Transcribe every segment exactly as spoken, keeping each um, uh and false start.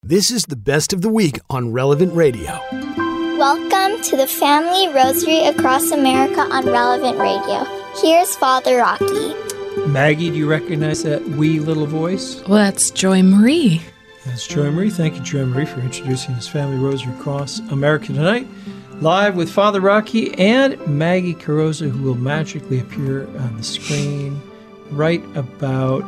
This is the best of the week on Relevant Radio. Welcome to the Family Rosary Across America on Relevant Radio. Here's Father Rocky. Maggie, do you recognize that wee little voice? Well, that's Joy Marie. That's Joy Marie. Thank you, Joy Marie, for introducing this Family Rosary Across America tonight. Live with Father Rocky and Maggie Carosa, who will magically appear on the screen right about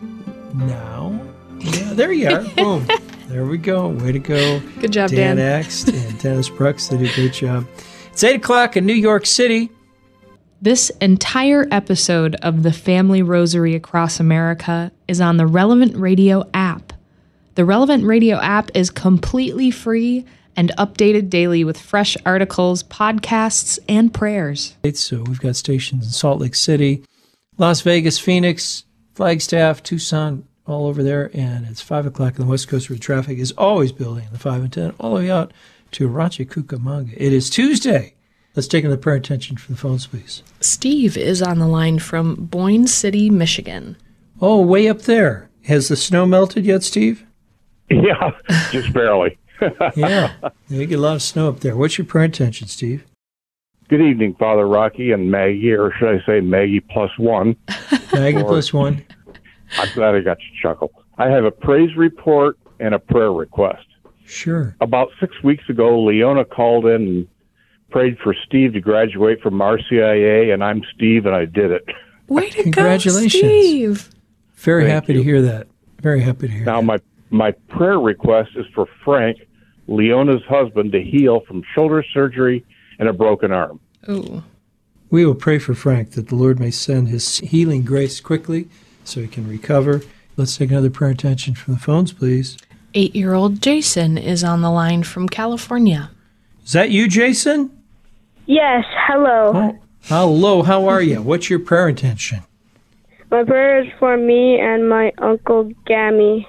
now. Yeah, there you are. Boom. There we go. Way to go. Good job, Dan. Dan. Axt and Dennis Brooks. They did a great job. It's eight o'clock in New York City. This entire episode of the Family Rosary Across America is on the Relevant Radio app. The Relevant Radio app is completely free and updated daily with fresh articles, podcasts, and prayers. So we've got stations in Salt Lake City, Las Vegas, Phoenix, Flagstaff, Tucson, all over there, and it's five o'clock on the West Coast where traffic is always building in the five and ten, all the way out to Rancho Cucamonga. It is Tuesday. Let's take another prayer attention from the phones, please. Steve is on the line from Boyne City, Michigan. Oh, way up there. Has the snow melted yet, Steve? Yeah, just barely. Yeah, you get a lot of snow up there. What's your prayer intention, Steve? Good evening, Father Rocky and Maggie, or should I say Maggie plus one? Maggie or, plus one. I'm glad I got you chuckle. I have a praise report and a prayer request. Sure. About six weeks ago, Leona called in and prayed for Steve to graduate from R C I A, and I'm Steve, and I did it. Way to Congratulations. go, Steve. Very Thank happy you. to hear that. Very happy to hear Now, that. my, my prayer request is for Frank, Leona's husband, to heal from shoulder surgery and a broken arm. Ooh. We will pray for Frank that the Lord may send his healing grace quickly so he can recover. Let's take another prayer attention from the phones, please. Eight-year-old Jason is on the line from California. Is that you, Jason? Yes, hello. Oh, hello, how are you? What's your prayer intention? My prayer is for me and my Uncle Gammy.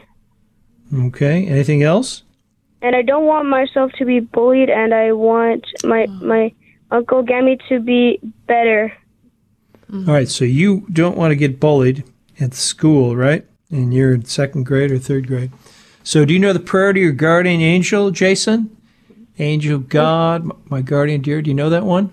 Okay, anything else? And I don't want myself to be bullied, and I want my my Uncle Gammy to be better. All right, so you don't want to get bullied at school, right? And you're in second grade or third grade. So do you know the prayer to your guardian angel, Jason? Angel God, my guardian dear, do you know that one?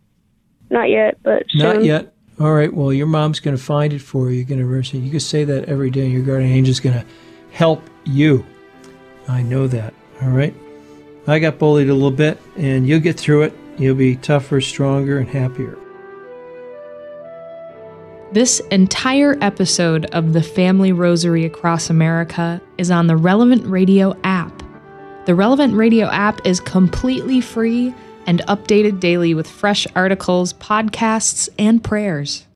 Not yet, but soon. Not yet. All right, well, your mom's going to find it for you. You're going to You can say that every day, and your guardian angel's going to help you. I know that, all right? I got bullied a little bit, and you'll get through it. You'll be tougher, stronger, and happier. This entire episode of the Family Rosary Across America is on the Relevant Radio app. The Relevant Radio app is completely free and updated daily with fresh articles, podcasts, and prayers.